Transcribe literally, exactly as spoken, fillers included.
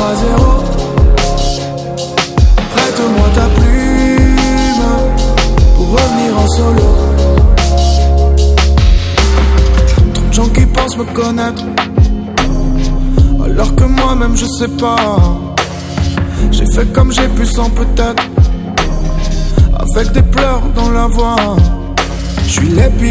à zéro. Prête-moi ta plume pour revenir en solo. Trop de gens qui pensent me connaître, alors que moi-même je sais pas. J'ai fait comme j'ai pu sans peut-être, avec des pleurs dans la voix. J'suis l'épi